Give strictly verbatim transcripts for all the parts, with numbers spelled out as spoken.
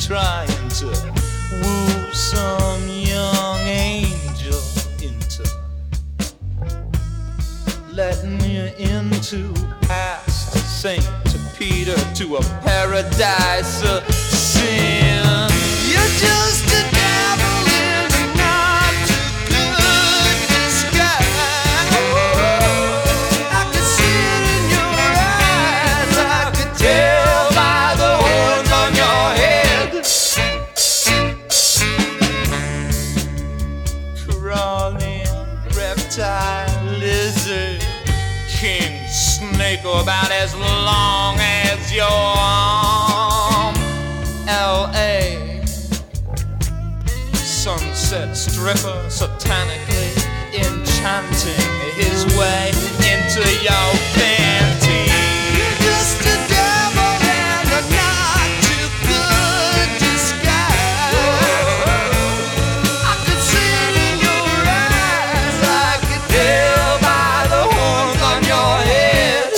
trying to woo some young angel into letting you into past Saint Peter to a paradise of sin. You're just a devil in a not too good disguise. I could see it in your eyes, I could tell by the horns on your head. Crawling reptile, lizard, king snake, about as long as your arm. L A sunset stripper, satanically enchanting his way into your panty. You're just a devil and a not too good disguise. I could see it in your eyes, I could tell by the horns on your head.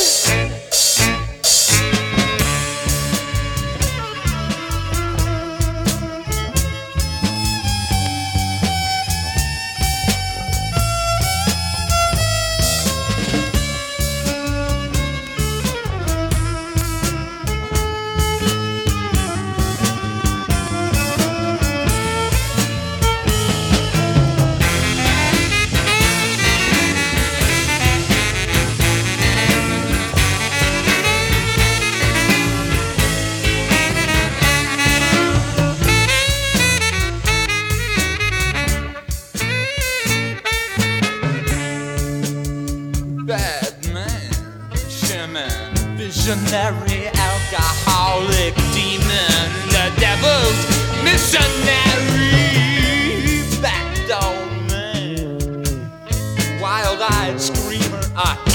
Bad man, shaman, visionary, alcoholic, demon, the devil's missionary, backdoor man, wild-eyed screamer, I